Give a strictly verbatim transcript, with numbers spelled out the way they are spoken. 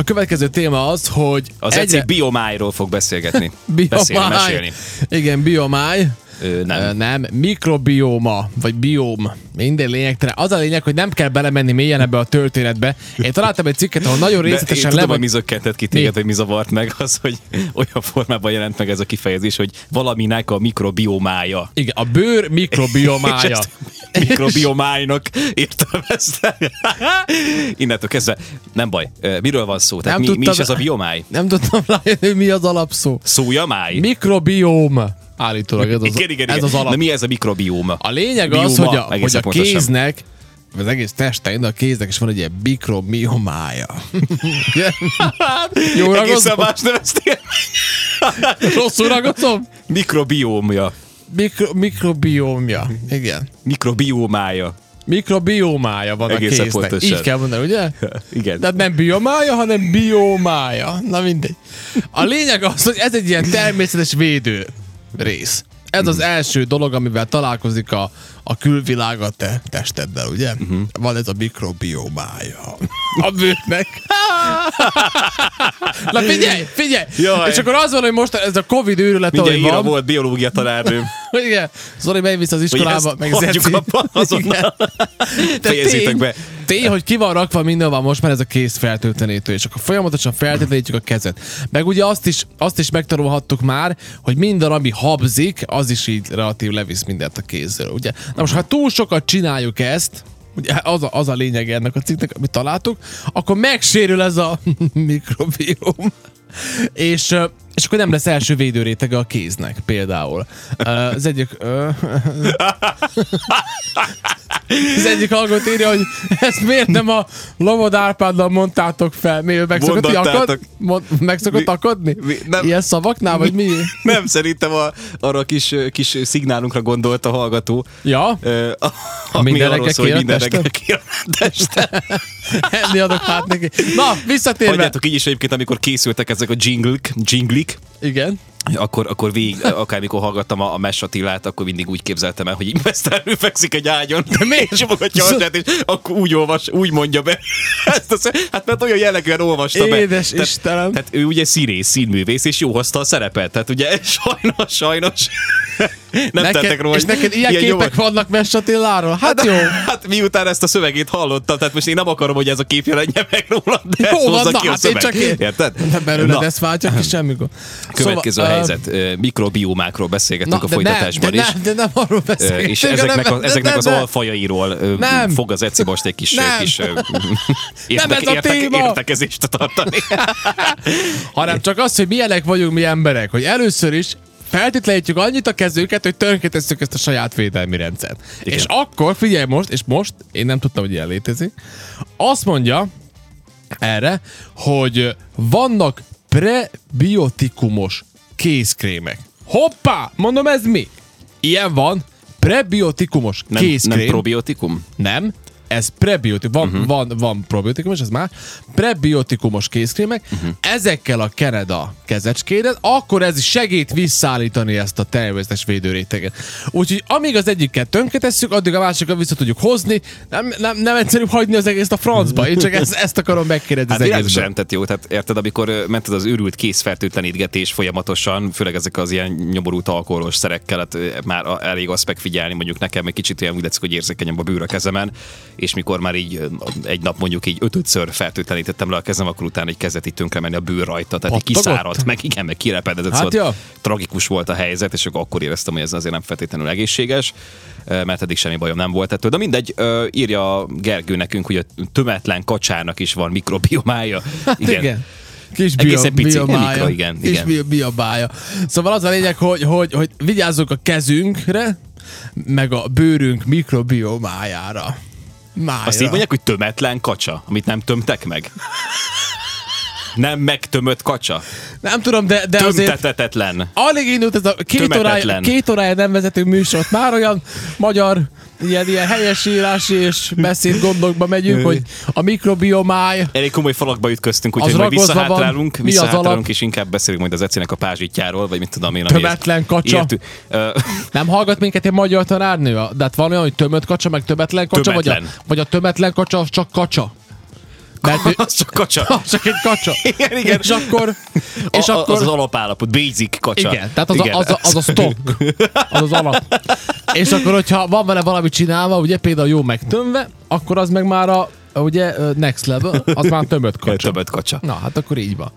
A következő téma az, hogy... Az egyre... Eci biomájról fog beszélgetni. Biomáj. Mesélni. Igen, biomáj. Ö, nem. Ö, nem, mikrobioma, vagy bióm, minden lényegtelen. Az a lényeg, hogy nem kell belemenni mélyen ebbe a történetbe. Én találtam egy cikket, ahol nagyon részletesen le... le van... mi zökkentett ki téged, hogy mi zavart meg az, hogy olyan formában jelent meg ez a kifejezés, hogy valaminek a mikrobiomája. Igen, a bőr mikrobiomája. Mikrobiomájnak értelmezte. Innentől kezdve, nem baj. Miről van szó? Tehát mi, tudtam, mi is ez a biomáj? Nem tudtam rájönni, hogy mi az alapszó. Szójamáj? Mikrobióm. Állítólag ez az, igen, igen, ez igen. az alap. De mi ez a mikrobióma? A lényeg Bioma, az, hogy a, hogy a kéznek, az egész testen, de a kéznek is van egy ilyen mikrobiomája. Jó ragozom? Egészen más neveztél. Rosszul ragozom? Mikrobiómja. Mikro, mikrobiómja. Igen. Mikrobiomája. Mikrobiomája van egészen a kéznek. Pontosan. Így kell mondani, ugye? Igen. De nem biomája, hanem biomája. Na mindegy. A lényeg az, hogy ez egy ilyen természetes védő rész. Ez uh-huh. az első dolog, amivel találkozik a, a külvilág a te testeddel, ugye? Uh-huh. Van ez a mikrobiomája a bőrnek. Na figyelj, figyelj! Jaj. És akkor az van, hogy most ez a Covid őrület, ahogy van. Mindjárt volt biológia tanárnőm. Igen. Zoli bevisz az iskolába, meg Zeci. Fejezzétek be. Tény, hogy ki van rakva mindenhol most már ez a kéz fertőtlenítő, és akkor folyamatosan feltétlenítjük a kezet. Meg ugye azt is, azt is megtanulhattuk már, hogy minden, ami habzik, az is így relatív levisz mindent a kézről, ugye? Na most, ha túl sokat csináljuk ezt, ugye az a, az a lényeg ennek a cikknek, amit találtuk, akkor megsérül ez a mikrobióm. És, és akkor nem lesz első védőrétege a kéznek, például. Az egyik... Az egyik hallgató írja, hogy ezt miért nem a Lomod Árpáddal mondtátok fel? Miért meg szokott akad? Mond, meg szokott akadni? Mi, nem, Ilyen szavaknál, vagy mi? Nem, szerintem a, arra a kis, kis szignálunkra gondolt a hallgató. Ja? Uh, ami minden arról szól, hogy minden reggel kér a testem. Enni adok hát neki. Na, visszatérve. Hagyjátok így is egyébként, amikor készültek ezek a jinglik, jinglik. Igen. Akkor, akkor végig, akármikor hallgattam a, a Mess Attilát, akkor mindig úgy képzeltem el, hogy investálő fekszik egy ágyon, de miért csomogatja a és akkor úgy olvas, úgy mondja be. Ezt a szem, hát mert olyan jellegűen olvasta be. Édes tehát, Istenem. Tehát ő ugye színész, színművész, és jó hozta a szerepet. Tehát ugye sajnos, sajnos nem neked, tettek róla. És neked ilyen, ilyen képek jó... vannak Mess Attiláról? Hát, hát jó. Hát miután ezt a szövegét hallottam, tehát most én nem akarom, hogy ez a kép jelenje meg róla, de jó, hozza van, ki na, a szöveg. Hát én... Érted? Nem belőled ezt váltja ki semmikor. Következő szóval, a helyzet. Uh, mikrobiomákról beszélgetünk na, a folytatásban de is. Nem, de nem arról beszélgetünk. És ezeknek, nem, a, ezeknek nem, az nem, alfajairól nem. fog az Eci most egy kis, kis értek, értek, értekezést tartani. Hanem csak az, hogy milyenek vagyunk mi emberek, hogy először is feltétlenítjük annyit a kezünket, hogy tönkretesszük ezt a saját védelmi rendszert. Igen. És akkor, figyelj most, és most, én nem tudtam, hogy ilyen létezik, azt mondja erre, hogy vannak prebiotikumos kézkrémek. Hoppá! Mondom, ez mi? Ilyen van, prebiotikumos nem, kézkrém. Nem probiotikum? Nem. Ez prebiotikum, van, uh-huh. van, van probiotikumos, ez már prebiotikumos kézkrémek, uh-huh. ezekkel a kened a kezecskédet, akkor ez segít visszaállítani ezt a természetes védőréteget. Úgyhogy amíg az egyiket tönkretesszük, addig a másikat vissza tudjuk hozni, nem, nem, nem egyszerűbb hagyni az egész a francba, én csak ezt, ezt akarom megkérdezni. Hát világos nem tett jó, tehát érted, amikor mented az őrült kézfertőtlenítgetés folyamatosan, főleg ezek az ilyen nyomorult alkoholos szerekkel, hát már elég azt megfigyelni, mondjuk nekem egy kicsit olyan úgy látszik, hogy érzékenyebb a bőr a kezemen, és mikor már így egy nap mondjuk így ötödször fertőtlenítettem le a kezem, akkor utána egy kezet így tönkre menni a bőr rajta, tehát így kiszáradt, meg igen, meg kirepedett, hát szóval ja. tragikus volt a helyzet, és akkor éreztem, hogy ez azért nem feltétlenül egészséges, mert eddig semmi bajom nem volt ettől. De mindegy, írja Gergő nekünk, hogy a tömetlen kacsának is van mikrobiomája. Hát igen. igen. Kis egészen pici, biomája. igen, Kis igen. biobája. Szóval az a lényeg, hogy, hogy, hogy vigyázzunk a kezünkre, meg a bőrünk mikrobiomájára. Májra. Azt így mondják, hogy tömetlen kacsa, amit nem tömtek meg. Nem megtömött kacsa. Nem tudom, de, de Tömtetetetlen. azért... Alig indult ez a két órája, két órája nem vezető műsort. Már olyan magyar ilyen, ilyen helyesírási és beszéd gondokba megyünk, hogy a mikrobiomáj... Elég komoly falakba ütköztünk, úgyhogy majd visszahátrálunk, visszahátrálunk és inkább beszélünk majd az Ecinek a pázsitjáról, vagy mit tudom én. Tömetlen kacsa. Nem hallgat minket egy magyar tanárnő? De hát van olyan, hogy tömött kacsa, meg tömetlen kacsa, vagy a, vagy a tömetlen kacsa csak kacsa? Mert ő, Az csak kacsa. csak egy kacsa. Igen, igen. És akkor... És a, akkor az az alapállapot, basic kacsa. igen, tehát az, igen. A, az, a, az a stock, az az alap. És akkor, hogyha van vele valami csinálva, ugye például jó megtömve, akkor az meg már a, ugye next level, az már tömött kacsa. Többet kacsa. Na, hát akkor így van.